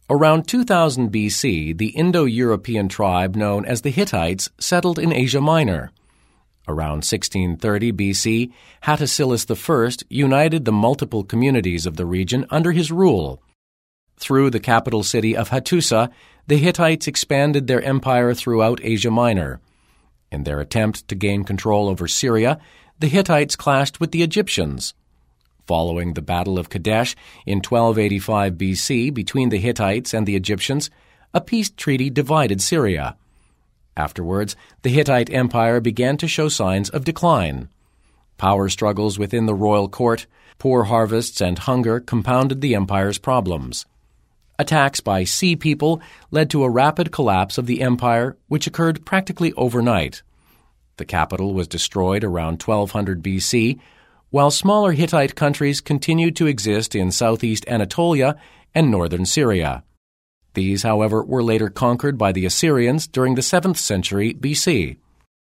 Around 2000 BC, the Indo-European tribe known as the Hittites settled in Asia Minor. Around 1630 BC, Hattusilus I united the multiple communities of the region under his rule. Through the capital city of Hattusa, the Hittites expanded their empire throughout Asia Minor. In their attempt to gain control over Syria, the Hittites clashed with the Egyptians. Following the Battle of Kadesh in 1285 BC between the Hittites and the Egyptians, a peace treaty divided Syria. Afterwards, the Hittite Empire began to show signs of decline. Power struggles within the royal court, poor harvests, and hunger compounded the empire's problems. Attacks by sea people led to a rapid collapse of the empire, which occurred practically overnight. The capital was destroyed around 1200 BC, while smaller Hittite countries continued to exist in southeast Anatolia and northern Syria. These, however, were later conquered by the Assyrians during the 7th century BC.